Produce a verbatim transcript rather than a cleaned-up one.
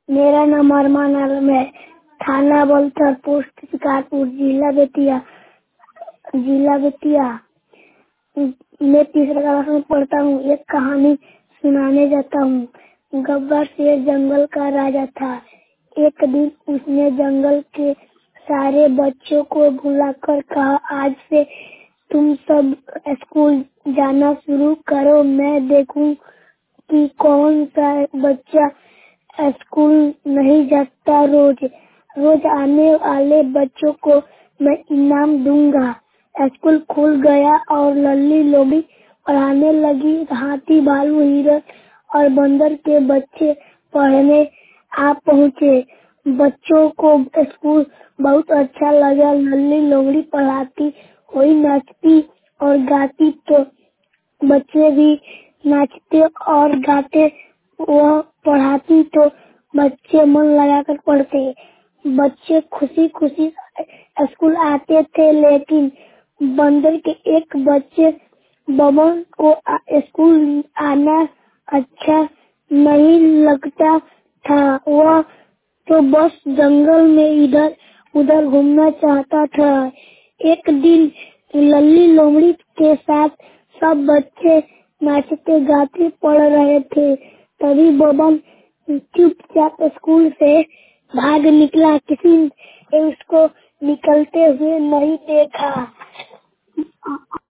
मेरा नाम अरमान आलम है। थाना बलथर, पोस्ट शिकारपुर, जिला बेतिया जिला बेतिया मैं तीसरा क्लास में पढ़ता हूँ। एक कहानी सुनाने जाता हूँ। गब्बर शेर जंगल का राजा था। एक दिन उसने जंगल के सारे बच्चों को बुलाकर कहा, आज से तुम सब स्कूल जाना शुरू करो। मैं देखूं कि कौन सा बच्चा स्कूल नहीं जाता। रोज रोज आने वाले बच्चों को मैं इनाम दूंगा। स्कूल खुल गया और लल्ली लोमड़ी पढ़ाने लगी। हाथी, भालू, हिरण और बंदर के बच्चे पढ़ने आ पहुँचे। बच्चों को स्कूल बहुत अच्छा लगा। लल्ली लोमड़ी पढ़ाती हुई नाचती और गाती तो बच्चे भी नाचते और गाते। वह पढ़ाती तो बच्चे मन लगाकर पढ़ते। बच्चे खुशी खुशी स्कूल आते थे, लेकिन बंदर के एक बच्चे बबन को आ- स्कूल आना अच्छा नहीं लगता था। वह तो बस जंगल में इधर उधर घूमना चाहता था। एक दिन लल्ली लोमड़ी के साथ सब बच्चे नाचते गाते पढ़ रहे थे। तभी बबन चुपचाप स्कूल से भाग निकला। किसी ने उसको निकलते हुए नहीं देखा।